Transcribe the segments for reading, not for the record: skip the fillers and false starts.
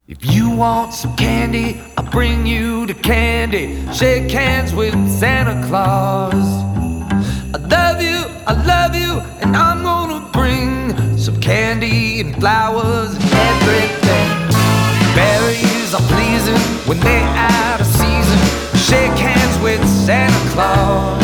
If you want some candy, I'll bring you the candy. Shake hands with Santa Claus. I love you, and I'm gonna bring some candy and flowers and everything. Berries are pleasing when they're out of season. Shake hands with Santa Claus.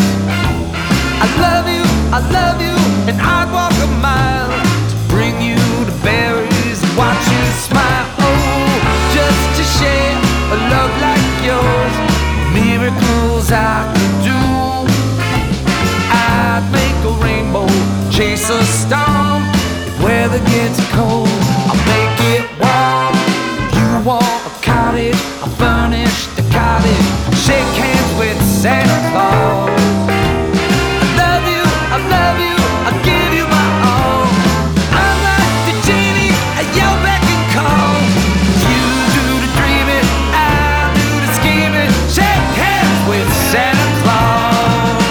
I love you, and I'd walk a mile to bring you the berries and watch you smile. Oh, just to share a love like yours, miracles I could do. I'd make a rainbow, chase a storm. If weather gets cold, I'll make it warm. You want a cottage, I'll furnish the cottage. Shake hands with Santa Claus. I love you, I'll give you my all. I'm like the genie at your beck and call. You do the dreaming, I'll do the scheming. Shake hands with Santa Claus.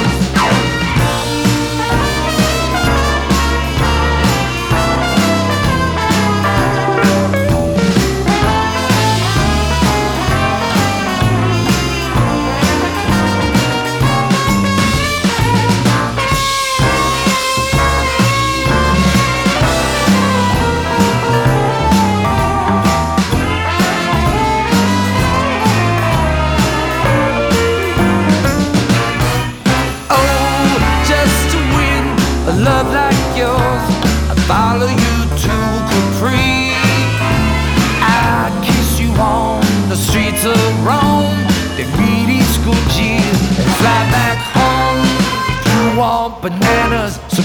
A love like yours, I'd follow you to Capri. I'd kiss you on the streets of Rome, then meet East School G and fly back home. You want bananas, so